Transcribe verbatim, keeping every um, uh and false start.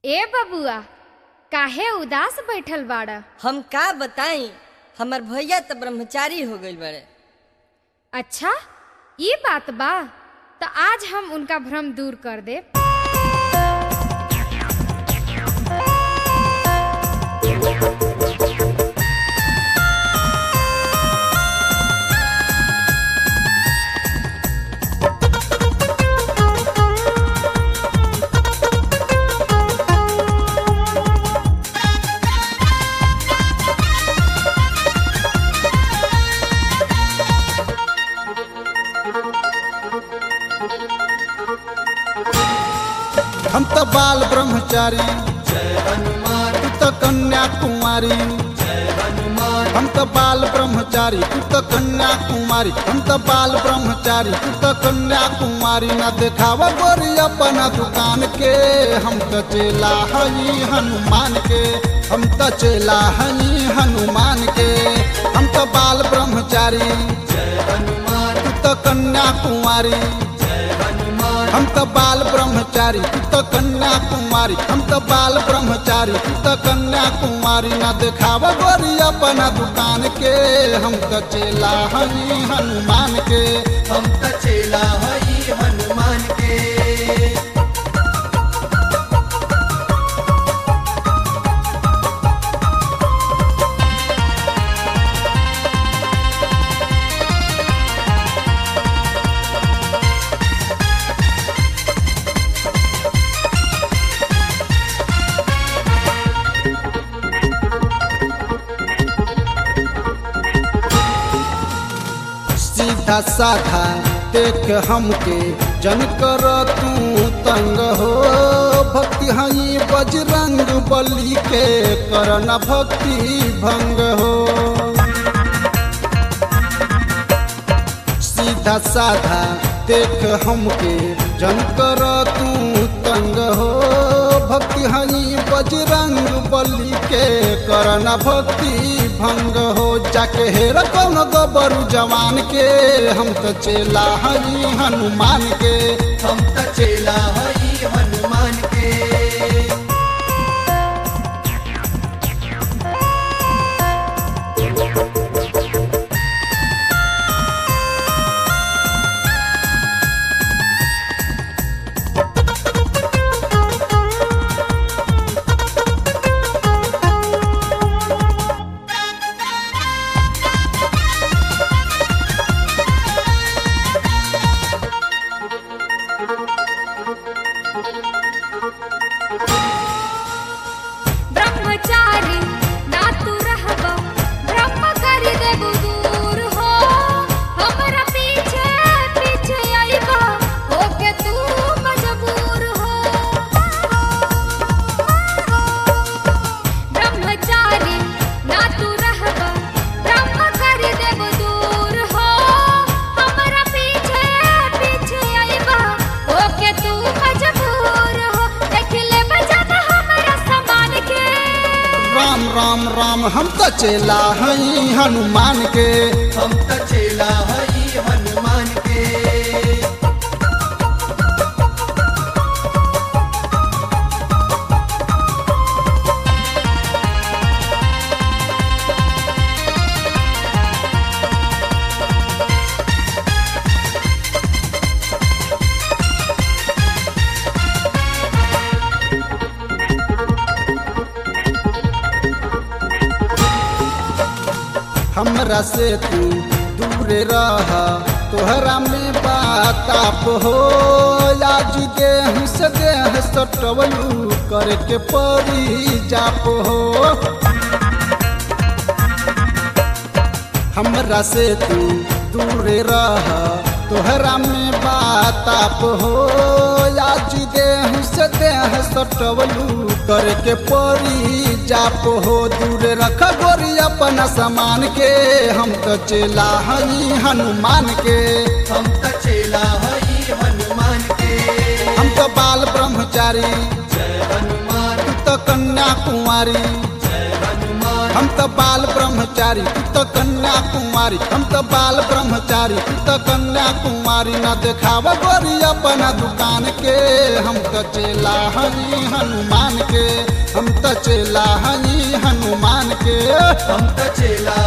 ए बबुआ, काहे उदास बैठल बाड़ा? हम का बताई, हमर भैया तो ब्रह्मचारी हो गइल बड़े। अच्छा, ये बात बा, तो आज हम उनका भ्रम दूर कर दे। हम तो बाल ब्रह्मचारी जय हनुमान, तू तो कन्या कुमारी जय हनुमान। हम तो बाल ब्रह्मचारी तू तो कन्या कुमारी, हम तो बाल ब्रह्मचारी तू तो कन्या कुमारी। न देखावा गोरी अपना दुकान के, हम तो चेला हई हनुमान के, हम तो चेला हई हनुमान के। हम तो बाल ब्रह्मचारी जय हनुमान, तू तो कन्या कुमारी, हम तो बाल ब्रह्मचारी तू तो कन्या कुमारी। हम तो बाल ब्रह्मचारी तू तो कन्या कुमारी। न देखावा गोरी अपना दुकान के, हम तो चेला हई हनुमान के, हम तो चेला हई हनुमान के। सीधा साधा देख हमके जन कर तू तंग हो। भक्ति हई बजरंग बली के, करना भक्ति भंग हो। सीधा साधा देख हमके जन कर तू तंग हो। भक्ति हई बजरंग बली के, करना भक्ति भंग हो। जाके हेर कौन गोबरू जवान के, हम तो चेला हई हनुमान के, हम तो चेला हई हनुमान के। ब्रह्मचारी ना तू रहबा, ब्रह्म करि देबू दूर हो। हमरा पीछे पीछे आइबा, होके तू मजबूर हो। ब्रह्मचारी ना तू रहबा, ब्रह्म करि देबू दूर हो। हमरा पीछे पीछे आइबा, होके तू मजबूर हो। देख ले बजब हमरा समान के, राम राम राम हम तो चेला हई हनुमान के, हम तो चेला हई हनुमान के। हमरा से तू दूर रह, तोहरा में बाताप हो। आज देह से देह सटवलू, करके परी जाप हो। हमरा से तू दूर रह, तोहरा में बाताप हो। आज देह से देह सटवलू, करके परी जाप हो। दूर रख गोरी अपना सामान के, हम तो चेला हई हनुमान के, हम तो चेला हई हनुमान के। हम तो बाल ब्रह्मचारी जय हनुमान, तू तो कन्या कुमारी। जय हनुमान। हम तो बाल ब्रह्मचारी तू तो कन्या कुमारी हम तो बाल ब्रह्मचारी तू तो कन्या कुमारी न देखावा गोरी अपना दुकान के हम तो चेला हई हनुमान के हम तो चेला हई हनुमान के हम तो चेला